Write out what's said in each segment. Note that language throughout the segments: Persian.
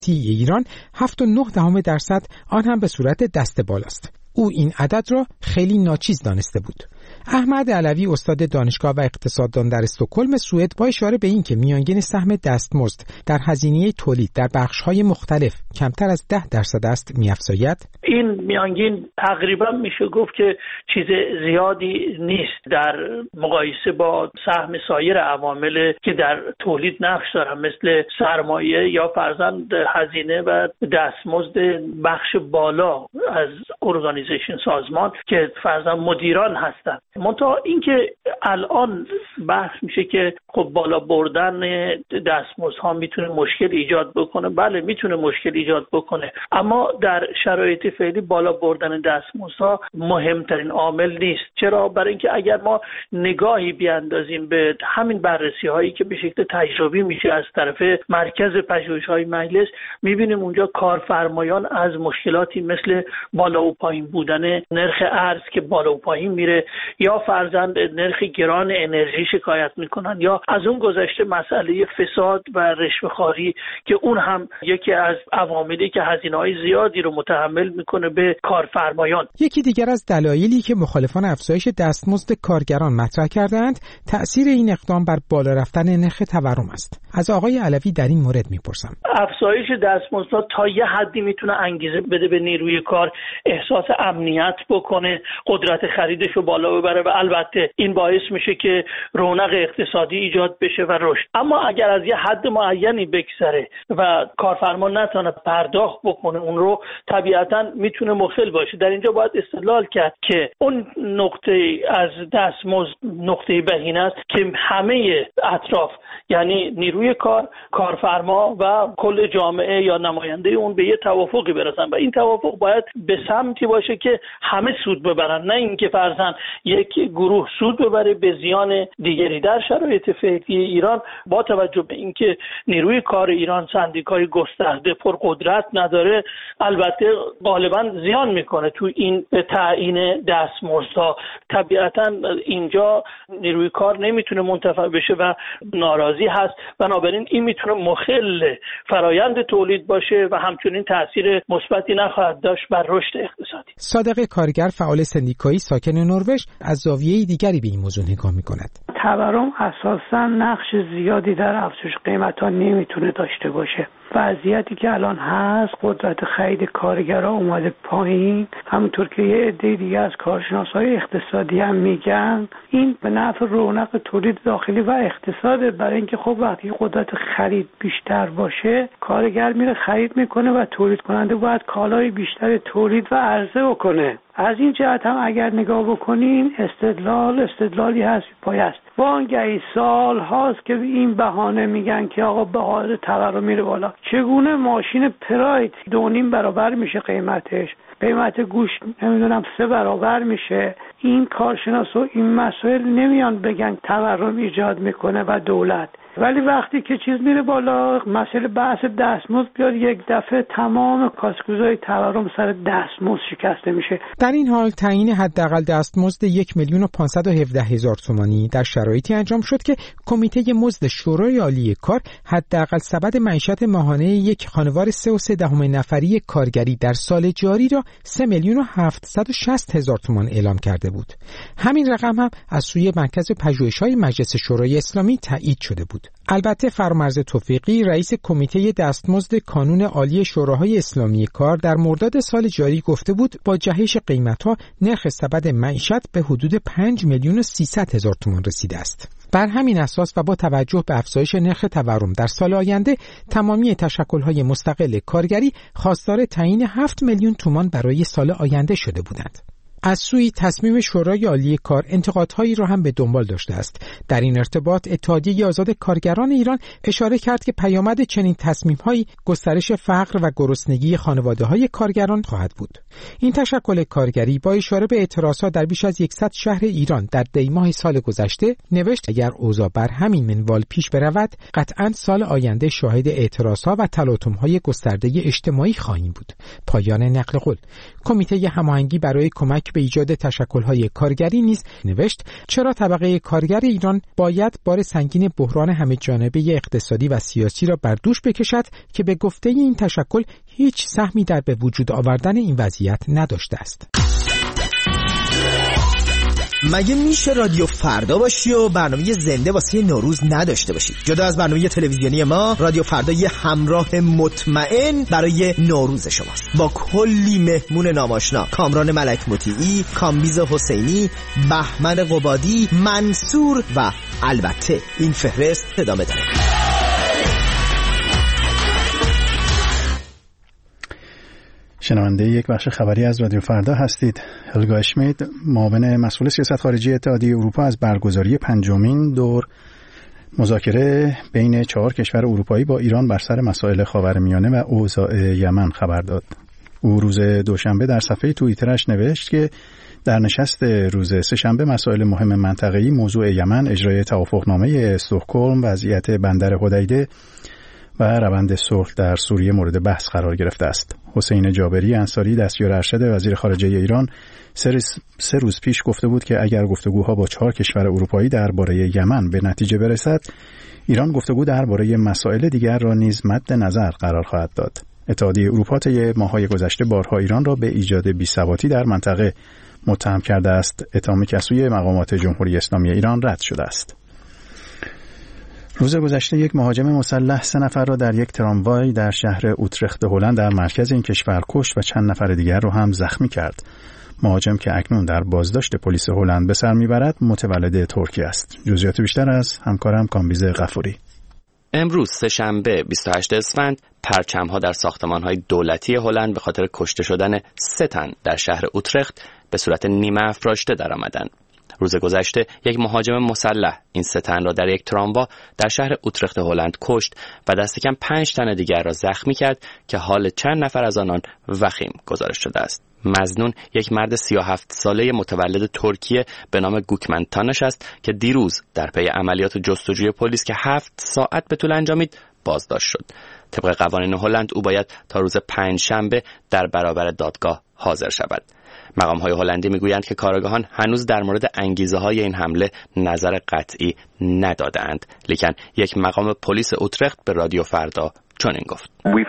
ایران 7.9% آن هم به صورت دست بالاست. او این عدد را خیلی ناچیز دانسته بود. احمد علوی استاد دانشگاه و اقتصاددان در استکهلم سوئد با اشاره به این که میانگین سهم دستمزد در هزینه تولید در بخش‌های مختلف کمتر از 10% است می‌افزاید: این میانگین تقریبا میشه گفت که چیز زیادی نیست در مقایسه با سهم سایر عوامل که در تولید نقش دارن، مثل سرمایه یا فرضاً هزینه و دستمزد بخش بالا از ارگانیزیشن سازمان که فرضاً مدیران هستن. منتها اینکه الان بحث میشه که خب بالا بردن دستمزدها میتونه مشکل ایجاد بکنه. بله میتونه مشکل ایجاد بکنه، اما در شرایط فعلی بالا بردن دستمزدها مهمترین عامل نیست. چرا؟ برای اینکه اگر ما نگاهی بیاندازیم به همین بررسی هایی که به شکل تجربی میشه از طرف مرکز پژوهش‌های مجلس، میبینیم اونجا کارفرمایان از مشکلاتی مثل بالا و پایین بودن نرخ ارز که بالا و پایین میره، یا فرضاً نرخ گران انرژی شکایت میکنن، یا از اون گذشته مسئله فساد و رشوه‌خواری که اون هم یکی از عواملی که هزینه‌های زیادی رو متحمل میکنه به کارفرمایان. یکی دیگر از دلایلی که مخالفان افزایش دستمزد کارگران مطرح کردند، تأثیر این اقدام بر بالا رفتن نرخ تورم است. از آقای علوی در این مورد میپرسم. افزایش دستمزدها تا یه حدی میتونه انگیزه بده به نیروی کار احساس امنیت بکنه، قدرت خریدش رو بالا ببره و البته این باعث میشه که رونق اقتصادی ایجاد بشه و رشد. اما اگر از یه حد معینی بگذره و کارفرما نتونه پرداخت بکنه اون رو، طبیعتاً میتونه مخل باشه. در اینجا باید استدلال کرد که اون نقطه از دستمزد نقطه بهینه است که همه اطراف، یعنی نیروی کار، کارفرما و کل جامعه یا نماینده اون به یه توافقی برسن و این توافق باید به سمتی باشه که همه سود ببرن، نه اینکه فرضاً یک گروه سود ببره به زیان دیگری. در شرایط فعلی ایران با توجه به اینکه نیروی کار ایران سندیکای گسترده پرقدرت نداره، البته غالبا زیان میکنه تو این تعیین دستمزدها. طبیعتاً اینجا نیروی کار نمیتونه منتفع بشه و ناراضی هست، بنابراین این میتونه مخل فرایند تولید باشه و همچنین تاثیر مثبتی نخواهد داشت بر رشد اقتصادی. صادق کارگر، فعال سندیکایی ساکن نروژ، از زاویه دیگری به این موضوع نگاه میکند. تورم اساساً نقش زیادی در افزایش قیمت‌ها نمیتونه داشته باشه. وضعیتی که الان هست، قدرت خرید کارگرها اومده پایین، همونطور که یه عده دیگه از کارشناسای اقتصادی هم میگن این به نفع رونق تولید داخلی و اقتصاد، برای اینکه خب وقتی قدرت خرید بیشتر باشه کارگر میره خرید میکنه و تولید کننده باید کالای بیشتر تولید و عرضه بکنه. از این جهت هم اگر نگاه بکنین استدلالی هست پایست. وانگهی سال هاست که این بهانه میگن که آقا بهار تورم میره بالا. چگونه ماشین پراید 2.5 برابر میشه قیمت گوشت نمیدونم 3 برابر میشه. این کارشناسا این مسائل نمیان بگن تورم ایجاد میکنه و دولت، ولی وقتی که چیز میره بالا، مسئله بحث دستمزد بیاد، یک دفعه تمام کاسکوزای تورم سر دستمزد شکسته میشه. در این حال تعیین حداقل دستمزد 1,517,000 تومانی در شرایطی انجام شد که کمیته مزد شورای عالی کار حداقل سبد معیشت ماهانه یک خانوار 3.3 نفری کارگری در سال جاری را 3,760,000 تومان اعلام کرده بود. همین رقم هم از سوی مرکز پژوهش‌های مجلس شورای اسلامی تایید شده بود. البته فرامرز توفیقی، رئیس کمیته دستمزد کانون عالی شوراهای اسلامی کار، در مرداد سال جاری گفته بود با جهش قیمت‌ها نرخ سبد معیشت به حدود 5,300,000 تومان رسیده است. بر همین اساس و با توجه به افزایش نرخ تورم در سال آینده، تمامی تشکل‌های مستقل کارگری خواستار تعیین 7 میلیون تومان برای سال آینده شده بودند. از سوی تصمیم شورای عالی کار انتقادهایی را هم به دنبال داشته است. در این ارتباط اتحادیه آزاد کارگران ایران اشاره کرد که پیامد چنین تصمیم‌هایی گسترش فقر و گرسنگی خانواده‌های کارگران خواهد بود. این تشکل کارگری با اشاره به اعتراضات در بیش از 100 شهر ایران در دی‌ماه سال گذشته نوشت اگر اوضاع بر همین منوال پیش برود، قطعاً سال آینده شاهد اعتراضات و تلاطم‌های گسترده اجتماعی خواهیم بود. پایان نقل قول. کمیته هماهنگی برای کمک کمک به ایجاد تشکل‌های کارگری نیز نوشت چرا طبقه کارگر ایران باید بار سنگین بحران همه‌جانبه اقتصادی و سیاسی را بر دوش بکشد که به گفته این تشکل هیچ سهمی در به وجود آوردن این وضعیت نداشته است. مگه میشه رادیو فردا باشی و برنامه زنده واسه نوروز نداشته باشی؟ جدا از برنامه تلویزیونی ما، رادیو فردا یه همراه مطمئن برای نوروز شماست، با کلی مهمون ناماشنا: کامران ملک مطیعی، کامبیز حسینی، بهمن قبادی، منصور و البته این فهرست ادامه داره. شنونده یک بخش خبری از رادیو فردا هستید. هلگا اشمید، معاون مسئول سیاست خارجی اتحادیه اروپا، از برگزاری 5مین دور مذاکره بین 4 کشور اروپایی با ایران بر سر مسائل خاورمیانه و اوضاع یمن خبر داد. او روز دوشنبه در صفحه توییترش نوشت که در نشست روز سه‌شنبه مسائل مهم منطقه‌ای موضوع یمن، اجرای توافقنامه استکهلم، وضعیت بندر حدیده و روند صلح در سوریه مورد بحث قرار گرفته است. حسین جابری انصاری، دستیار ارشد وزیر خارجه ایران، 3 روز پیش گفته بود که اگر گفتگوها با 4 کشور اروپایی درباره یمن به نتیجه برسد، ایران گفتگو درباره مسائل دیگر را نیز مد نظر قرار خواهد داد. اتحادیه اروپا طی ماه‌های گذشته بارها ایران را به ایجاد بی‌ثباتی در منطقه متهم کرده است، اتهامی که از سوی مقامات جمهوری اسلامی ایران رد شده است. روز گذشته یک مهاجم مسلح 3 نفر را در یک تراموای در شهر اوترخت هلند در مرکز این کشور کشت و چند نفر دیگر را هم زخمی کرد. مهاجم که اکنون در بازداشت پلیس هلند به سر میبرد متولد ترکیه است. جزئیات بیشتر از همکارم کامبیز غفوری. امروز سه‌شنبه 28 اسفند پرچم‌ها در ساختمان‌های دولتی هلند به خاطر کشته شدن 3 تن در شهر اوترخت به صورت نیمه افراشته درآمدند. روز گذشته یک مهاجم مسلح این 3 تن را در یک تراموا در شهر اوترخت هلند کشت و دست کم 5 تن دیگر را زخمی کرد که حال چند نفر از آنان وخیم گزارش شده است. مظنون یک مرد 37 ساله متولد ترکیه به نام گوکمن تانش است که دیروز در پی عملیات جستجوی پلیس که 7 ساعت به طول انجامید بازداشت شد. طبق قوانین هلند او باید تا روز 5 شنبه در برابر دادگاه حاضر شود. مقام‌های هلندی میگویند که کارآگاهان هنوز در مورد انگیزه‌های این حمله نظر قطعی ندادند، لیکن یک مقام پلیس اوترخت به رادیو فردا چنین گفت: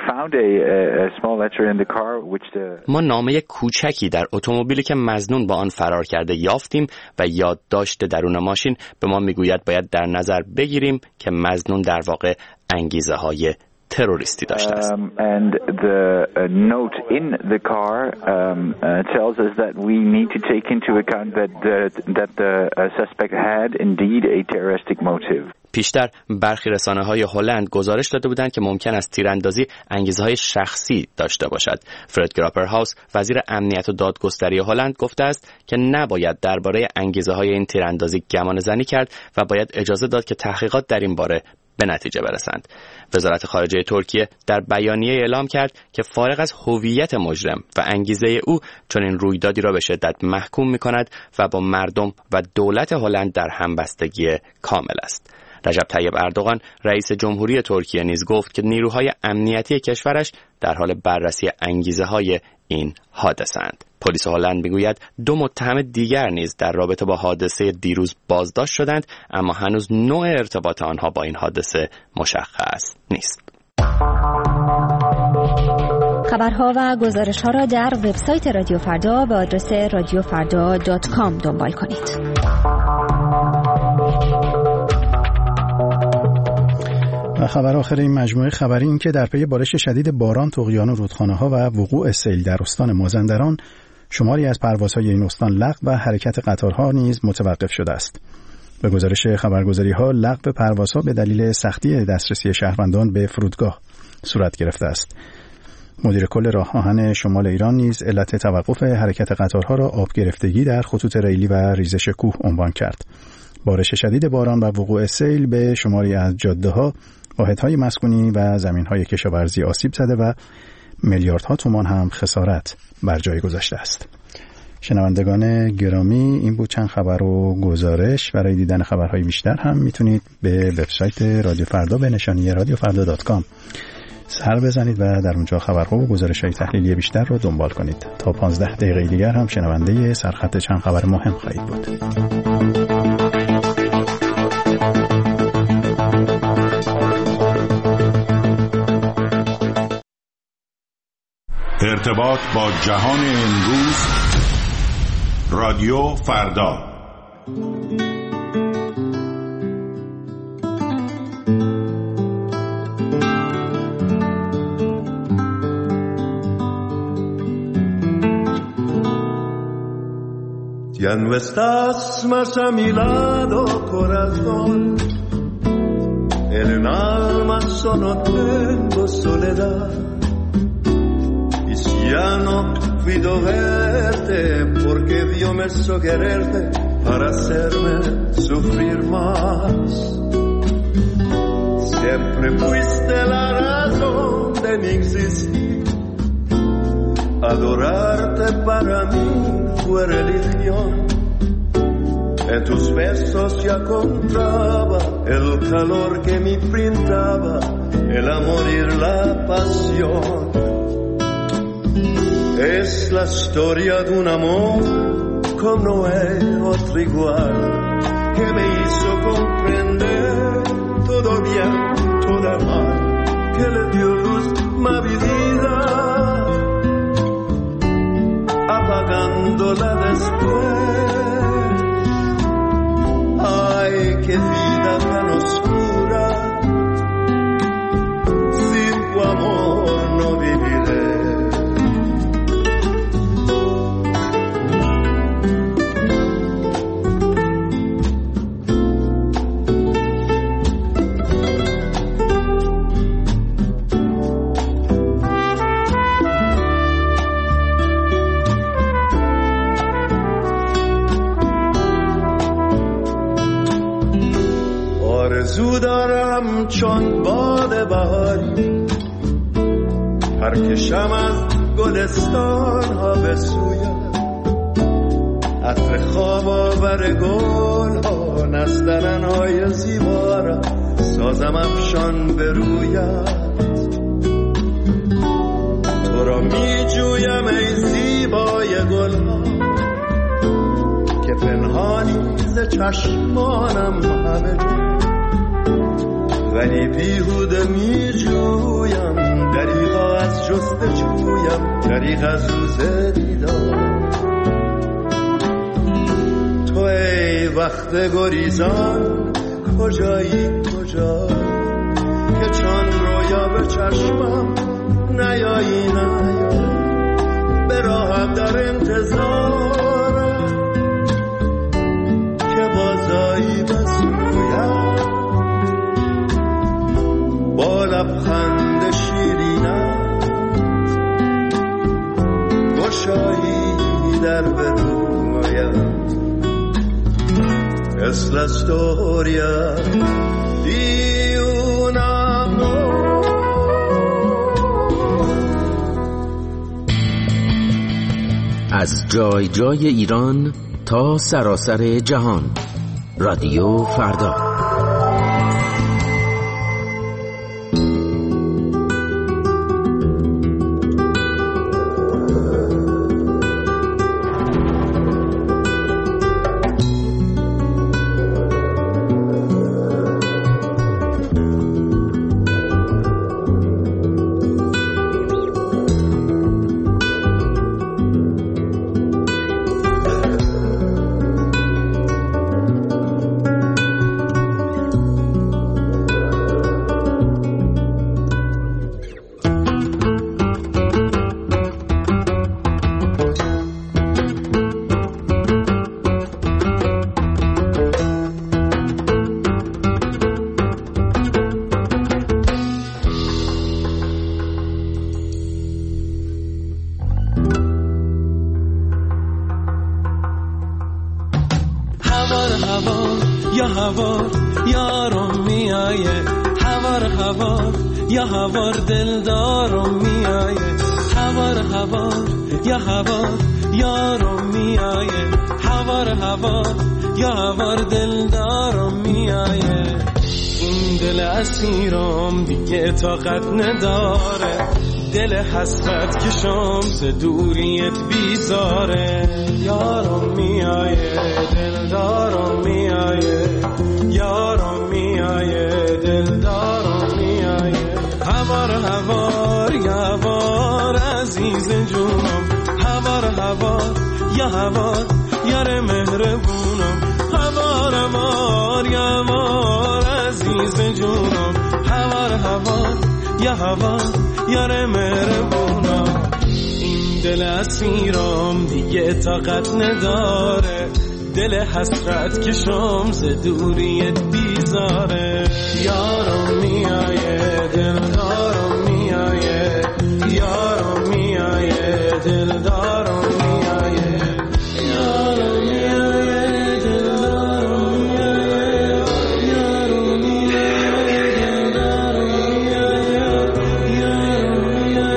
ما نامه کوچکی در اتومبیلی که مظنون با آن فرار کرده یافتیم و یادداشت درون ماشین به ما میگوید باید در نظر بگیریم که مظنون در واقع انگیزه‌های تروریستی داشته است. And the note in the car tells us that we need to take into account that the suspect had indeed a terroristic motive. پیشتر برخی رسانه‌های هلند گزارش داده بودند که ممکن است تیراندازی انگیزه‌های شخصی داشته باشد. فرد گراپرهاوس، وزیر امنیت و دادگستری هلند، گفته است که نباید درباره انگیزه‌های این تیراندازی گمانه‌زنی کرد و باید اجازه داد که تحقیقات در این باره به نتیجه برسند. وزارت خارجه ترکیه در بیانیه اعلام کرد که فارغ از هویت مجرم و انگیزه او چنین رویدادی را به شدت محکوم می‌کند و با مردم و دولت هلند در همبستگی کامل است. رجب طیب اردوغان، رئیس جمهوری ترکیه، نیز گفت که نیروهای امنیتی کشورش در حال بررسی انگیزه‌های این حادثه‌اند. پلیس هلند میگوید 2 متهم دیگر نیز در رابطه با حادثه دیروز بازداشت شدند، اما هنوز نوع ارتباط آنها با این حادثه مشخص نیست. خبرها و گزارش‌ها را در وبسایت رادیو فردا به آدرس radiofarda.com دنبال کنید. و خبر آخر این مجموعه خبری این که در پی بارش شدید باران، طغیان رودخانه‌ها و وقوع سیل در استان مازندران، شماری از پروازهای این استان لغو و حرکت قطارها نیز متوقف شده است. به گزارش خبرگزاری‌ها، لغو پروازها به دلیل سختی دسترسی شهروندان به فرودگاه صورت گرفته است. مدیر کل راه آهن شمال ایران نیز علت توقف حرکت قطارها را آب گرفتگی در خطوط ریلی و ریزش کوه عنوان کرد. بارش شدید باران و وقوع سیل به شماری از جاده‌ها، واحدهای مسکونی و زمین‌های کشاورزی آسیب زده و میلیاردها تومان هم خسارت بر جای گذاشته است. شنوندگان گرامی، این بود چند خبر و گزارش. برای دیدن خبرهای بیشتر هم میتونید به وبسایت رادیو فردا به نشانی radiofarda.com سر بزنید و در اونجا خبرها و گزارش‌های تحلیلی بیشتر رو دنبال کنید. تا 15 دقیقه دیگر هم شنونده سرخط چند خبر مهم خواهید بود. ارتباط با جهان امروز، رادیو فردا. Ya no estás más a mi lado, corazón. En el alma solo tengo soledad. Y si ya no puedo verte, porque Dios me hizo quererte para hacerme sufrir más. Siempre fuiste la razón de mi existir. Adorarte para mí fue religión. En tus besos ya encontraba el calor que me brindaba el amor y la pasión. Es la historia de un amor como no hay otro igual, que me hizo comprender todo bien, todo mal, que le dio luz a mi vida, apagándola después. Ay, qué vida tan oscura, sin tu amor no viviré. آرزو دارم چون باد بهاری پرکشم از گلستان ها به سویت، عطر خواب آور گل ها نسترن های زیبا را سازم افشان به رویت. تو را می جویم ای زیبای گل ها که پنهانی ز چشمانم همه جا، ولی بیهوده می جویم دریغا از جستجویم، دریغ از روز دیدار. تو ای وقت گریزان کجایی کجایی که چون رویا به چشمم نیایی نیایی، به راحت در انتظارم که بازایی بسویم، با لبخند شیرینم گشایی در بدویم. Es la storia di un amor. از جای جای ایران تا سراسر جهان، رادیو فردا. یا هوار دلدارم میایه، هوار یا هوار یارم میایه، هوار یا هوار دلدارم میایه. این دل اسیرم دیگه طاقت نداره، دل حسرت که شمس دوریت بیزاره. یارم میایه دلدارم میایه، یارم میایه دلدارم میایه. هوار هوار یا هوار عزیز جونم، هوار هوار یا هوار یار مهربونم. هوار هوار یا هوار عزیز جونم، هوار هوار یا هوار یار مهربونم. این دل اسیرم دیگه طاقت نداره، دل حسرت که شمس دوریت بیزاره. یارم میایه دلدارم میایه، یارم میایه دلدارم میایه، یارم میایه دلدارم میایه، یارم میایه دلدارم میایه، یارم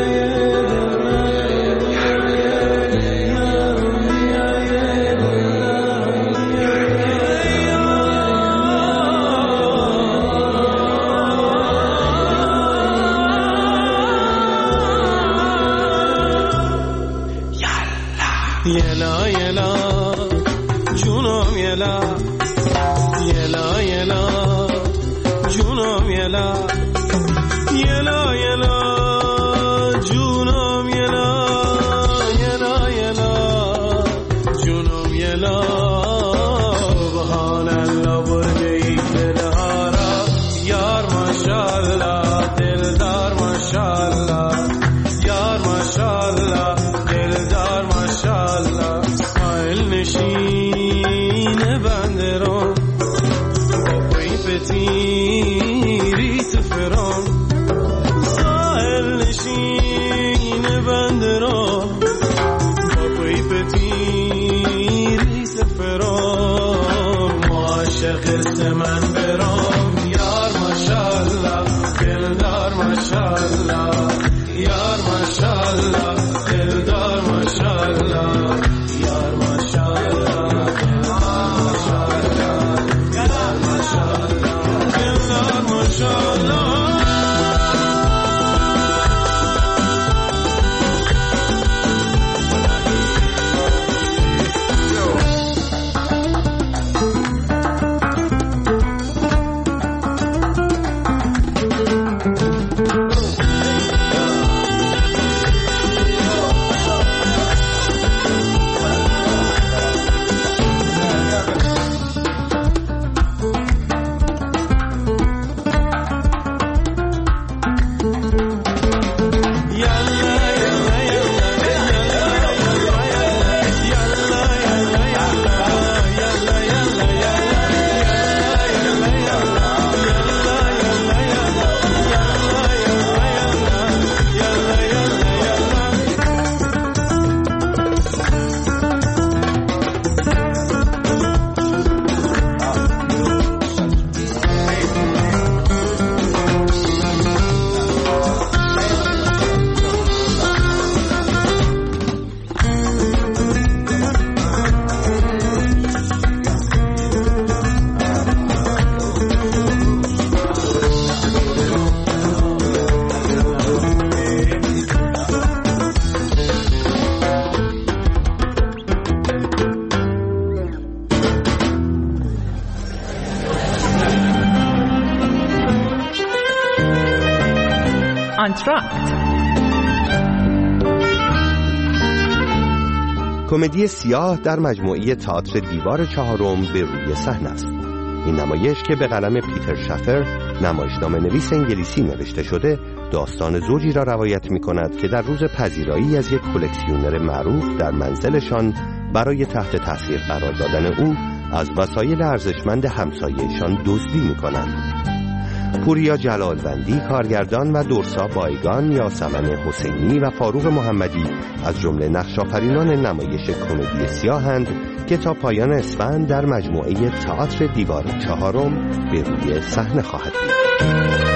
یلا یلا جونم یلا، یلا یلا جونم یلا، یلا یلا جونم یلا، یلا یلا جونم یلا. سبحان الله برده ای دلها را یار ماشاءالله، دلدار ماشاءالله، یار ماشاءالله دلدار ماشاءالله. سایل نشین بنده رو با پای پتیری تو فرام، سایل نشین بنده رو با پای پتیری تو فرام. عاشق من برام یار ماشاءالله، دلدار ماشاءالله، یار ماشاءالله دلدار ماشاءالله، یار ماشاءالله ماشاءالله، یار ماشاءالله دلدار ماشاءالله. کمدی سیاه در مجموعه تئاتر دیوار چهارم به روی صحنه است. این نمایش که به قلم پیتر شافر نمایشنامه نویس انگلیسی نوشته شده، داستان زوجی را روایت می کند که در روز پذیرایی از یک کلکسیونر معروف در منزلشان برای تحت تاثیر قرار دادن او از وسایل ارزشمند همسایه‌شان دزدی می کنند. پوریا جلالوندی کارگردان و دورسا بایگان، یاسمن حسینی و فاروق محمدی از جمله نقش‌آفرینان نمایش کمدی سیاهند که تا پایان اسفند در مجموعه تئاتر دیوار چهارم به روی صحنه خواهد بود.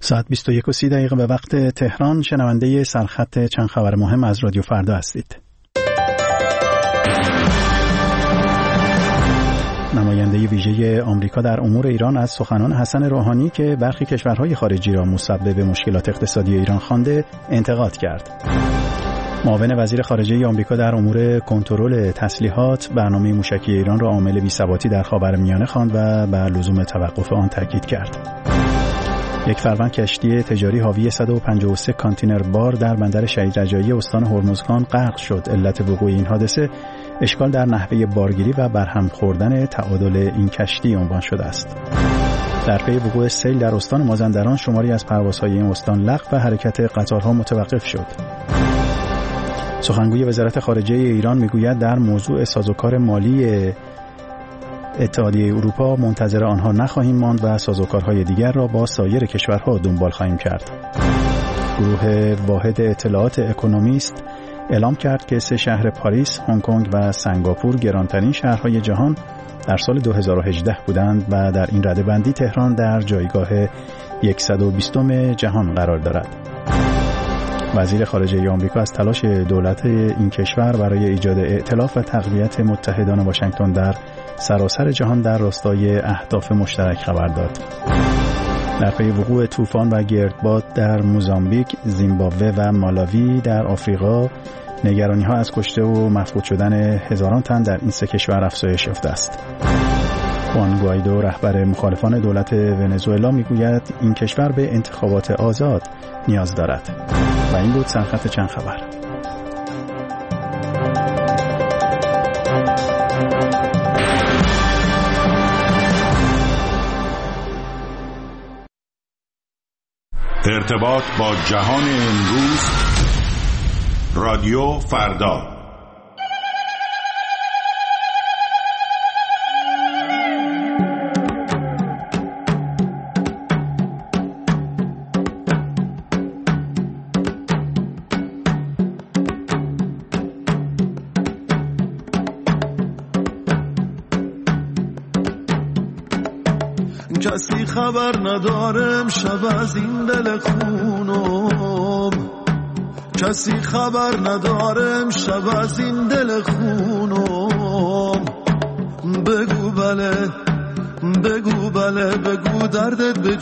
ساعت 21:30 به وقت تهران. شنونده سرخط چند خبر مهم از رادیو فردا هستید. نماینده ویژه آمریکا در امور ایران از سخنان حسن روحانی که برخی کشورهای خارجی را مسبب مشکلات اقتصادی ایران خوانده انتقاد کرد. معاون وزیر خارجه آمریکا در امور کنترل تسلیحات برنامه موشکی ایران را عامل بی‌ثباتی در خاورمیانه خواند و بر لزوم توقف آن تاکید کرد. یک فروند کشتی تجاری حاوی 153 کانتینر بار در بندر شهید رجایی استان هرمزگان غرق شد. علت وقوع این حادثه اشکال در نحوه بارگیری و برهم خوردن تعادل این کشتی عنوان شده است. در پی وقوع سیل در استان مازندران شماری از پروازهای این استان لغو و حرکت قطارها متوقف شد. سخنگوی وزارت خارجه ایران میگوید در موضوع سازوکار مالی اتحادیه اروپا منتظر آنها نخواهیم ماند و سازوکارهای دیگر را با سایر کشورها دنبال خواهیم کرد. گروه واحد اطلاعات اکونومیست اعلام کرد که 3 شهر پاریس، هنگ کنگ و سنگاپور گرانترین شهرهای جهان در سال 2018 بودند و در این رده‌بندی تهران در جایگاه 120م جهان قرار دارد. وزیر خارجه آمریکا از تلاش دولت این کشور برای ایجاد ائتلاف و تقویت متحدان واشنگتن در سراسر جهان در راستای اهداف مشترک خبر داد. در پی وقوع طوفان و گردباد در موزامبیک، زیمبابوه و مالاوی در آفریقا، نگرانی‌ها از کشته و مفقود شدن هزاران تن در این 3 کشور افزایش یافته است. خوان گوایدو رهبر مخالفان دولت ونزوئلا میگوید این کشور به انتخابات آزاد نیاز دارد. و این بود سرخط چند خبر. ارتباط با جهان امروز، رادیو فردا. کسی خبر ندارم شب از این دل خونم، کسی خبر ندارم شب از این دل خونم. بگو بله بگو بله بگو دردت به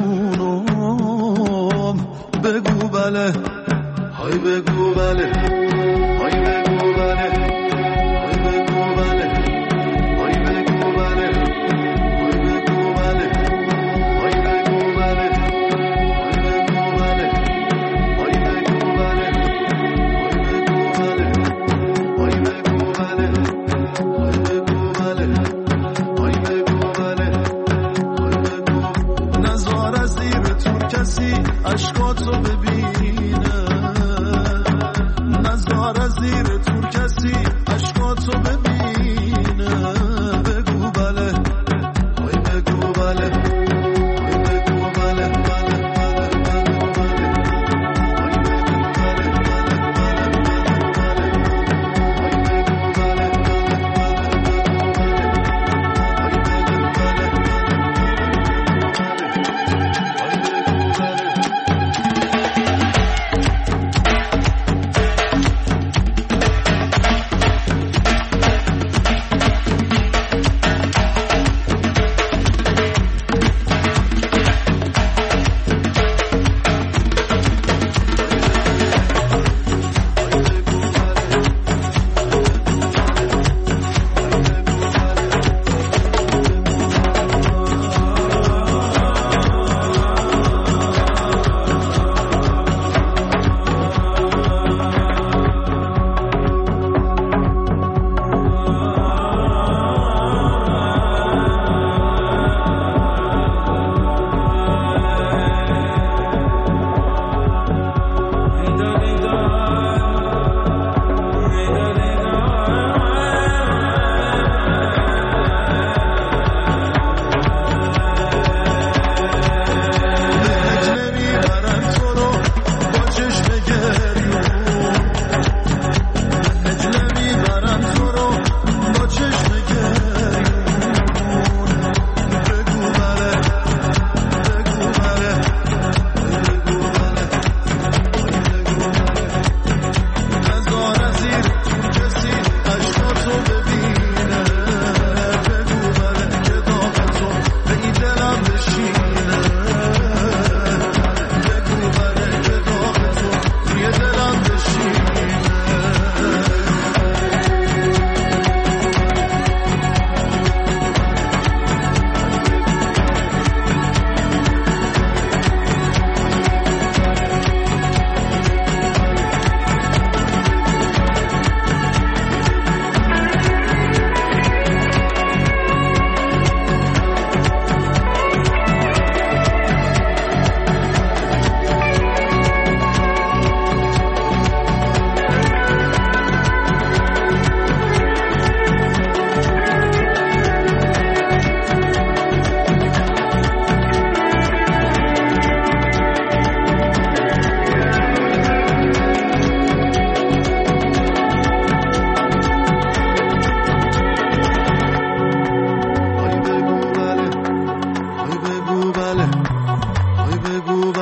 جونم. بگو بله های بگو بله های بگو بله های بگو بله های بگو بله عشقاتو ببینه، نظر از زیر تور کسی عشقاتو ببینه. بگو بله های بگو بله های بگو بله بله بله بله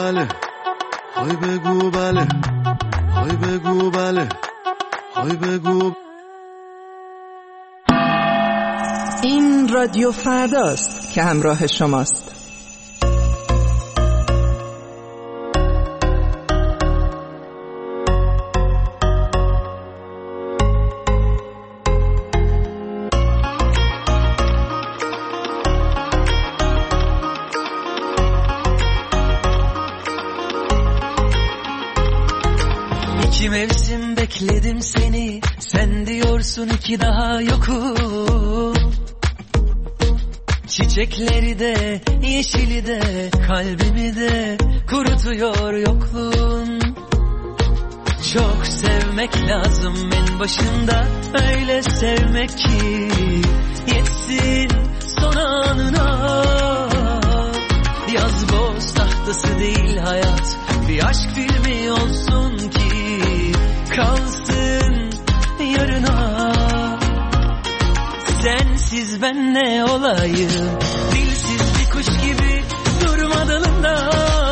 بله های بگو بله های بگو بله های بگو. این رادیو فرداست که همراه شماست. İki mevsim bekledim seni, sen diyorsun ki daha yokum. Çiçekleri de, yeşili de, kalbimi de kurutuyor yokluğun. Çok sevmek lazım en başında, öyle sevmek ki yetsin son anına. Yaz boz tahtası değil hayat, bir aşk filmi olsun ki kalsın yarına. Sensiz ben ne olayım, dilsiz bir kuş gibi durma dalında.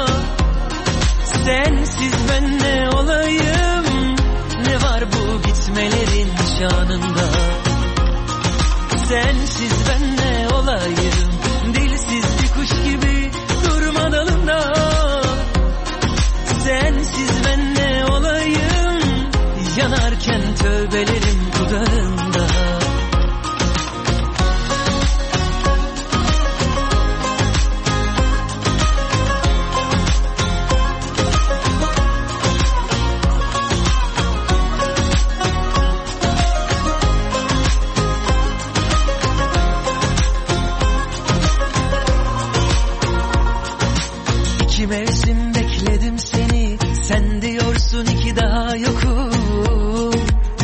Sensiz ben ne olayım, ne var bu gitmelerin şanında. Sensiz ben ne olayım, dilsiz bir kuş gibi durma dalında. Sensiz ben ne olayım, yanarken tövbelerim dudağında. İki mevsim bekledim seni, sen diyorsun ki daha yokum.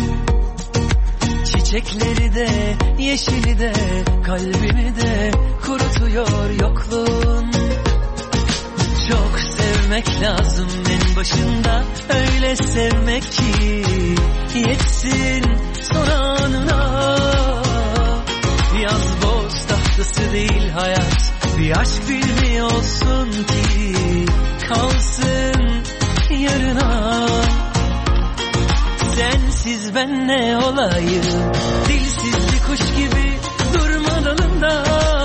Çiçekleri de, yeşili de, kalbimi de kurutuyor yokluğun. Çok sevmek lazım en başında, öyle sevmek ki yetsin son anına. Yaz boz tahtası değil hayat, bir aşk filmi olsun ki kalsın yarına. Sensiz ben ne olayım, dilsiz bir kuş gibi durma dalında.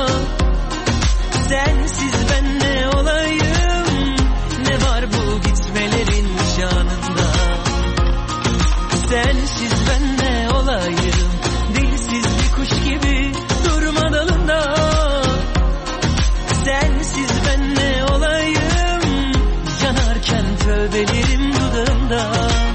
Sensiz ben ne olayım, ne var bu gitmelerin şanında. Sensiz ben ne olayım, dilsiz bir kuş gibi durma dalında. Sensiz ben ne olayım, yanarken tövbelerim dudağımda.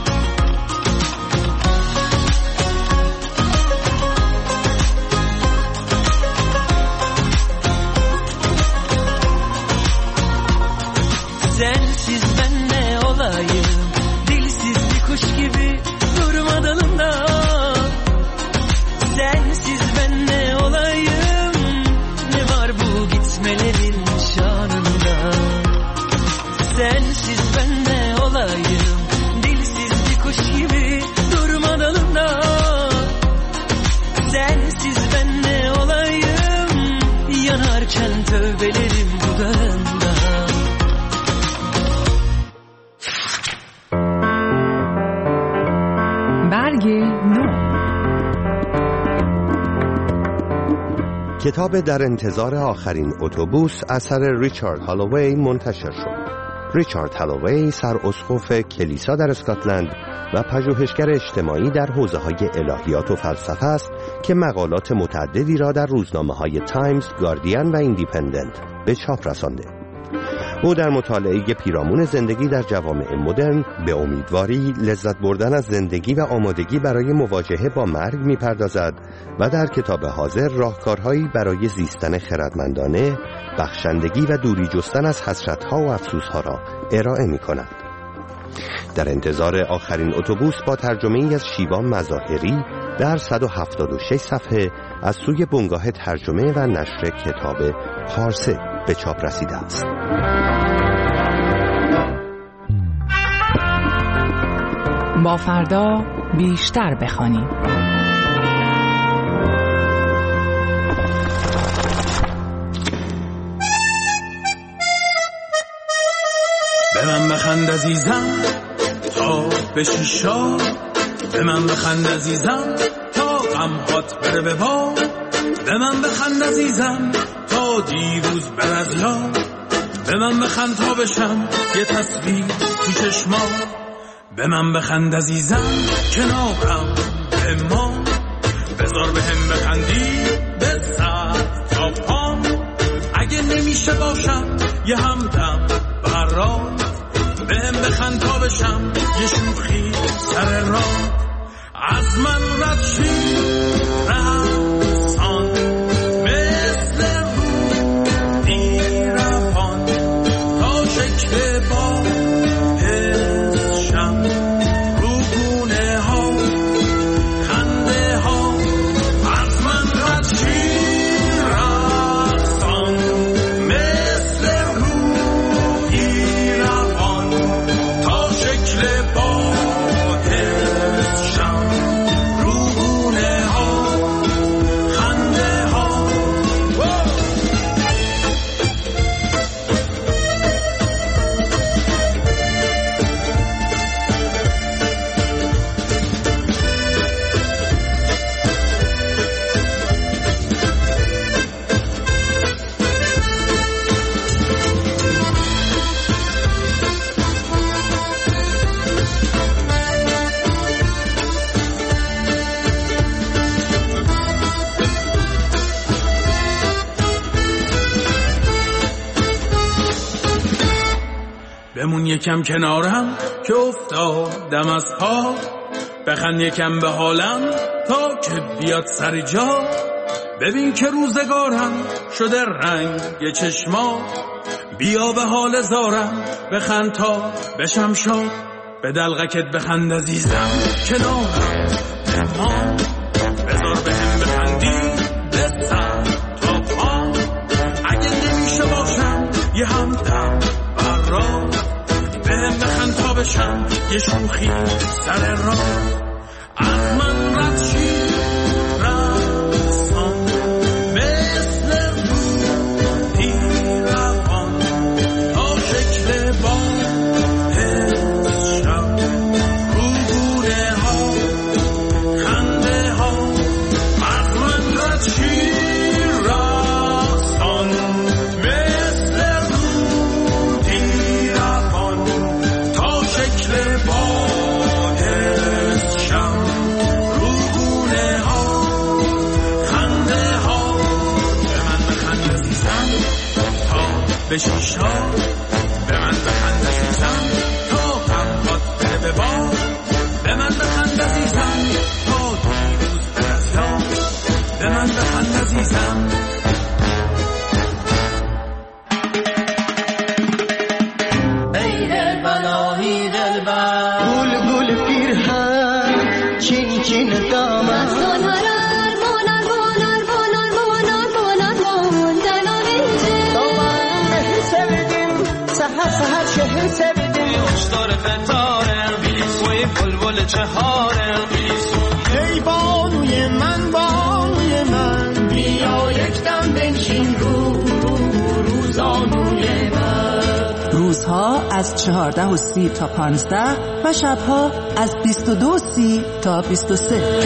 Sensiz ben ne olayım, dilsiz bir kuş gibi durma dalında. Sensiz ben ne olayım, ne var bu gitmelerin şanında. Sensiz ben ne olayım, dilsiz bir kuş gibi durma dalında. Sensiz ben ne olayım, yanarken tövbelerim dudağında. کتاب در انتظار آخرین اتوبوس اثر ریچارد هالووی منتشر شد. ریچارد هالووی سراسقف کلیسا در اسکاتلند و پژوهشگر اجتماعی در حوزه‌های الهیات و فلسفه است که مقالات متعددی را در روزنامه‌های تایمز، گاردین و ایندیپندنت به چاپ رسانده. او در مطالعه پیرامون زندگی در جوامع مدرن به امیدواری، لذت بردن از زندگی و آمادگی برای مواجهه با مرگ می‌پردازد و در کتاب حاضر راهکارهایی برای زیستن خردمندانه، بخشندگی و دوری جستن از حسرت‌ها و افسوس‌ها را ارائه می‌کند. در انتظار آخرین اتوبوس با ترجمه‌ای از شیوا مظاهری در 176 صفحه از سوی بنگاه ترجمه و نشر کتاب پارسه به چاپ رسیده است. با فردا بیشتر بخوانیم. به من بخند عزیزم تا بشی شاد، به من بخند عزیزم تا غمهات بره به باد، به من بخند عزیزم تا دیروز بر از یاد، به من بخند تا بشم یه تصویر تو چشمات، به من بخند عزیزم کنارم به ما، بذار به هم بخندی به سر تا پام، اگه نمیشه باشم یه همدم برات، به هم بخند تا بشم یه شوخی سر راه، از من رد شی رقصان مثل رودی روان، تا شکل با حسشم رو گونه ها خنده ها، از من رد شی رقصان مثل رودی روان، تا شکل با حسشم رو گونه ها خنده ها. بمون یکم کنارم که افتادم از پا، بخند یکم به حالم تا که بیاد سر جا، ببین که روزگارم شده رنگ چشما، بیا به حال زارم بخند تا بشم شاد، به دلغکت بخند عزیزم کنارم ما، بذار به هم بخندی به سر تا پا، اگه نمیشه باشم یه همدم برات، به هم بخند تا بشم یه شوخی سر راه، از من رد شی رقصان مثل رودی روان، تا شکل با حسشم رو گونه ها خنده ها، از من رد شی رقصان مثل رودی روان، تا شکل با حسشم رو گونه ها خنده ها، به من بخند عزیزم تا بشی شاد، به من بخند عزیزم تا غمهات بره به باد، به من بخند عزیزم تا دیروز بر از یاد، به من بخند عزیزم. ای دلبر ای دلبر گل گل پیرهن چین چین دامن، سهر شهر سبیدیم اشتار فتاره بیسوی بلبل چهاره، ای بانوی من بانوی من، بیا یک دم بنشین روزانوی من. روزها از 14:30 تا 15 و شبها از 22:30 تا 23.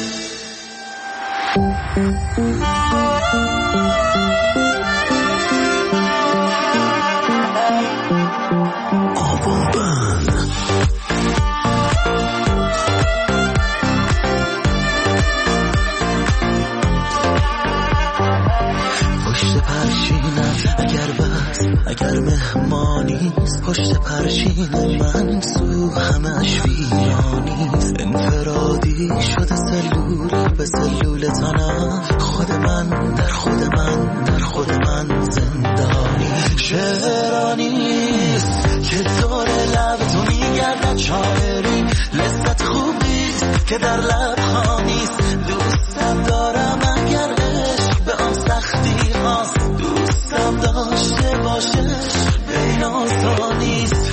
اگر مهمانیست پشت پرچین من، سو همش ویرانیست، انفرادی شده سلول به سلول تنم، خود من در خود من در خود من زندانی، شعرانیست که دور لب تو میگردد شاعری، لذت خوبیست که در لب خانیست، دوستم دارم اگر عشق به آن سختی هاست، دوستم داشته باشه بین آسانیست.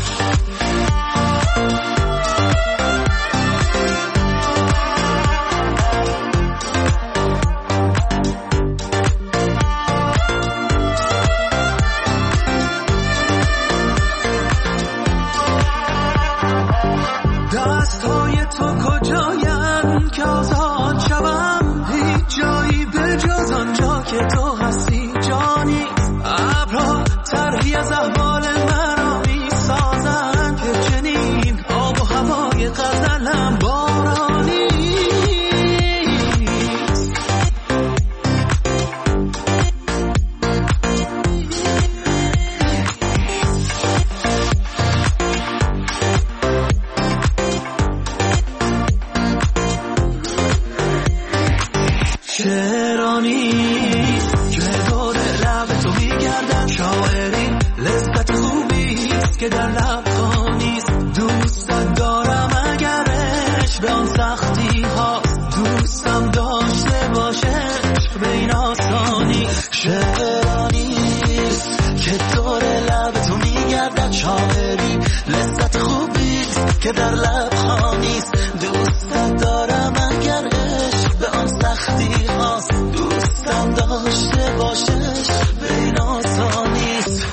اگر لبخانیست دوست دارم اگر عشق به آن سختی هاست دوستم داشته باشه عشق به این آسانی شعرانیست که دور لب تو میگردد شاعری لذت خوبیست که در لبخانیست دوستم دارم اگر عشق به آن سختی هاست دوستم داشته باشه عشق به این آسانیست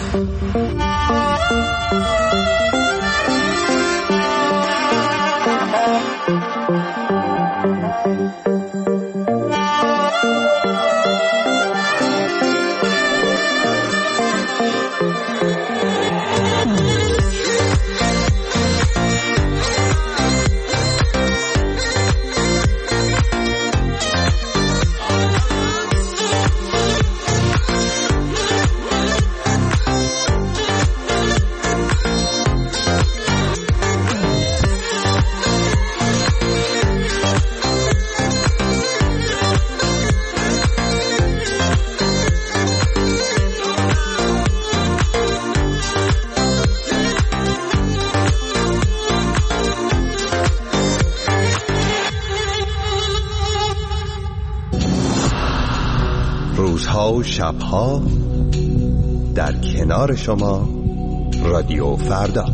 روزها و شبها در کنار شما رادیو فردا.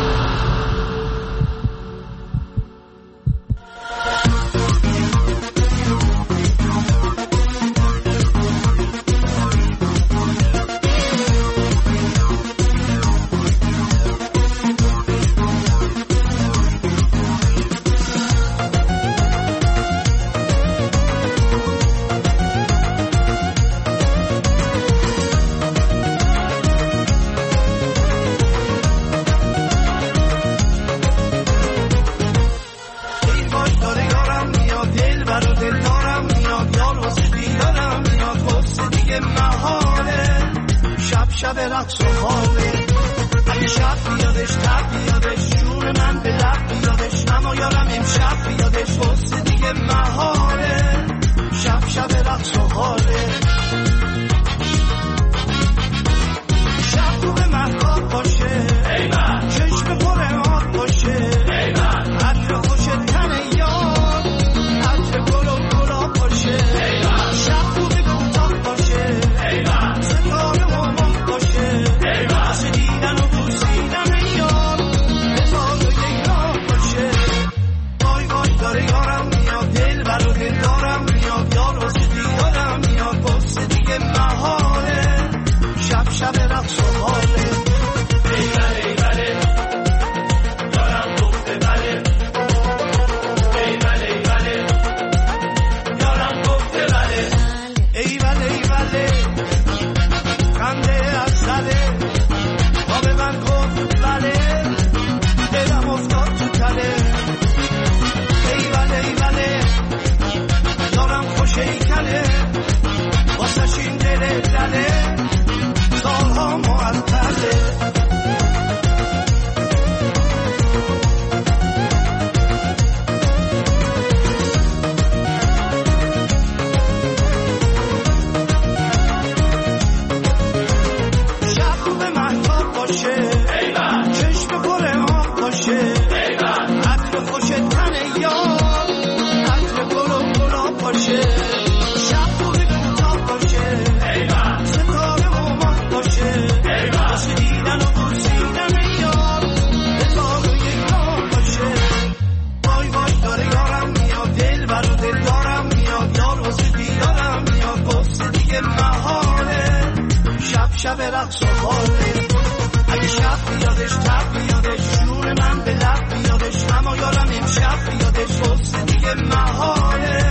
شب رقص و خاله اگه شب بیادش تب بیادش جون من به لب بیادش اما یارم امشب بیادش بسته دیگه محاله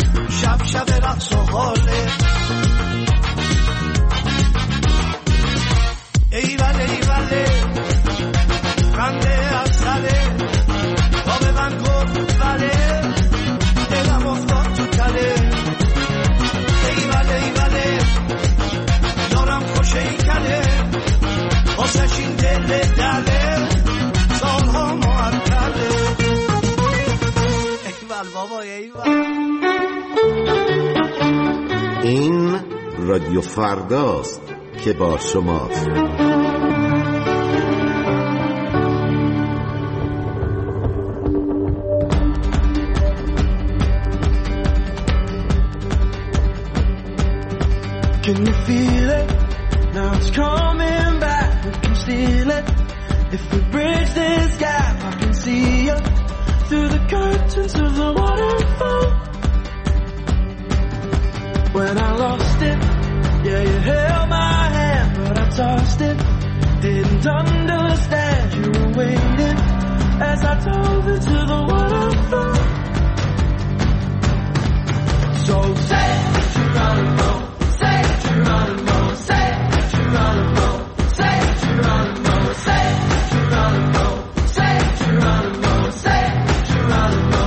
شب رقص و خاله ای وله خنده از سره با به من گفت وله دلم افتاد تو تله ای وله یارم خوشه ای کله واسش این دل دله سالها معطله ایول بابا ایول. این رادیو فرداست که با شماست. Can you feel it? Now it's coming back. We can steal it. If we bridge this gap, I can see you through the curtains of the waterfall. When I lost it, yeah, you held my hand, but I tossed it. Didn't understand you were waiting as I dove into the waterfall. So say Geronimo, say Geronimo, say Geronimo, say Geronimo, say Geronimo, say Geronimo, say Geronimo.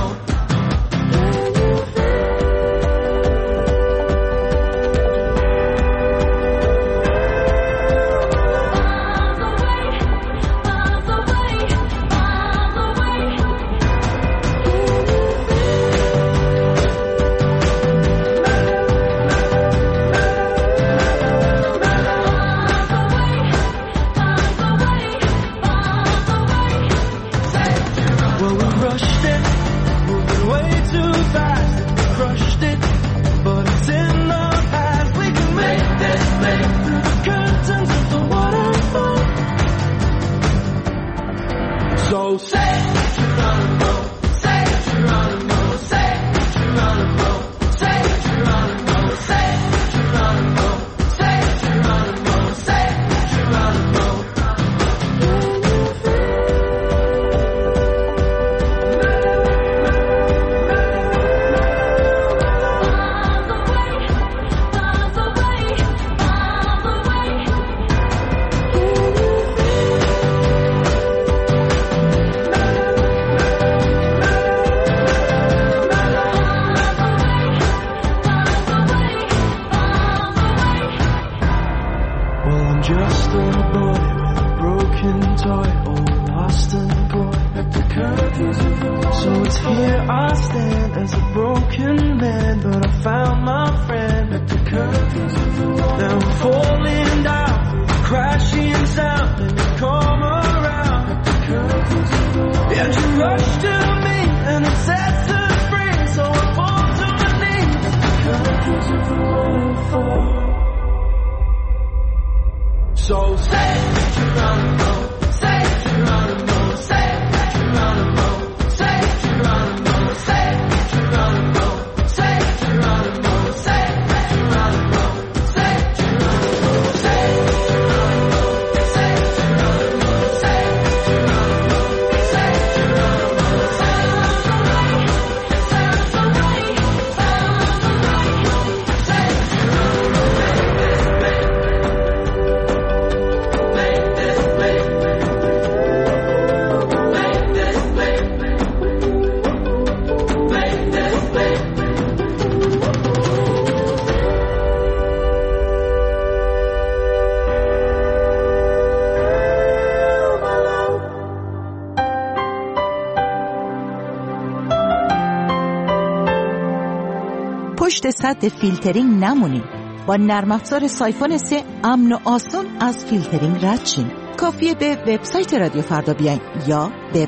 پشت سد فیلترینگ نمونید. با نرم افزار سایفون 3 امن و آسان از فیلترینگ رد شین. کافیه به وبسایت رادیو فردا بیاین یا به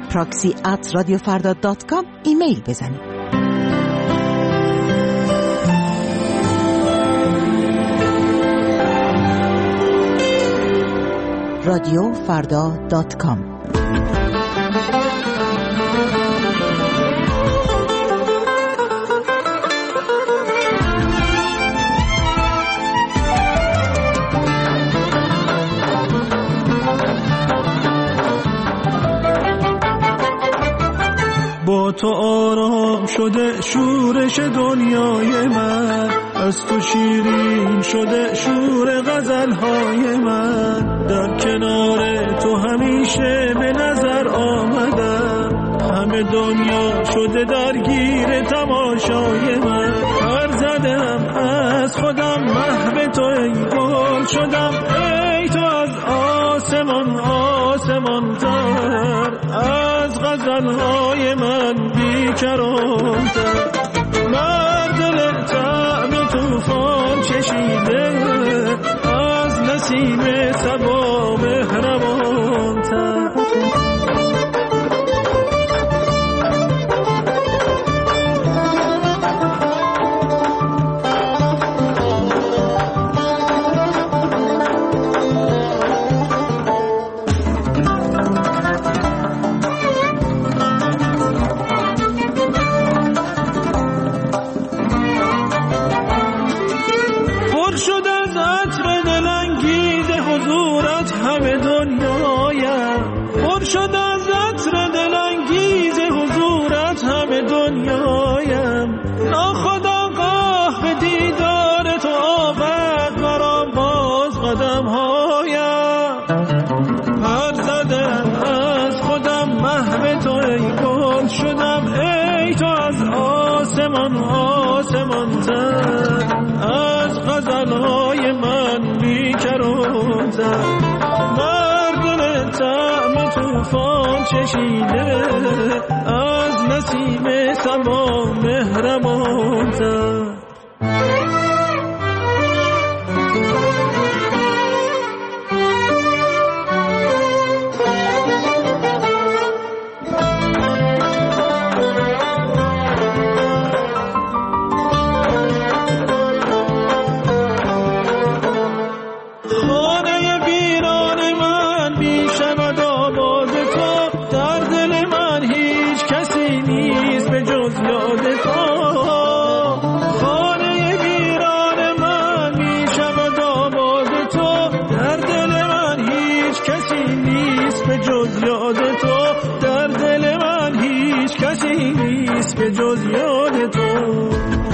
proxy@radiofarda.com ایمیل بزنید. radiofarda.com با تو آرام شده شورش دنیای من، از تو شیرین شده شور غزلهای من، در کنار تو همیشه به نظر آمدم، همه دنیا شده درگیر تماشای من، پر زدم از خودم محو تو ای گل شدم، ای تو از آسمان آسمان تر، از غزلهای من بیکران‌تر، من دل طعم طوفان چشیده، از نسیم صبا مهربان‌تر. پر شد از عطر دلانگیز حضورت همه دنیایم، ناخودآگاه به دیدار تو آورد مرا باز قدم هایم. پر زدم از خودم محو تو ای گل شدم، ای تو از آسمان آسمان تر، از غزلهای من بیکران‌تر. مردم طعم توفان چشیده، از نسیم سما مهربان‌تر. به جز یاد تو.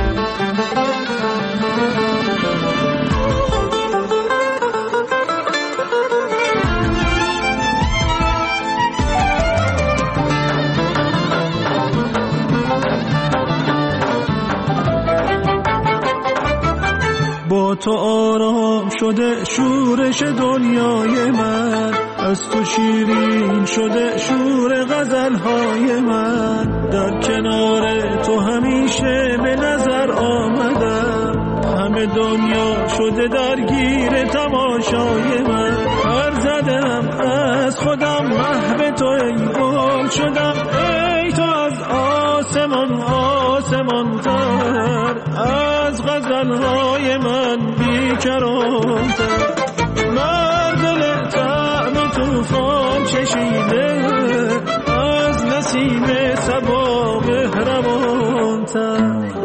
با تو آرام شده شورش دنیای من، از تو شیرین شده شور غزلهای من. در کنار تو همیشه به نظر آمدم، همه دنیا شده درگیر تماشای من. پر زدم از خودم محو تو ای گل شدم، ای تو از آسمان آسمان تر، از غزلهای من بیکران‌تر. مردل طعم توفان چشیده، از نسیم صبا مهربان‌تر.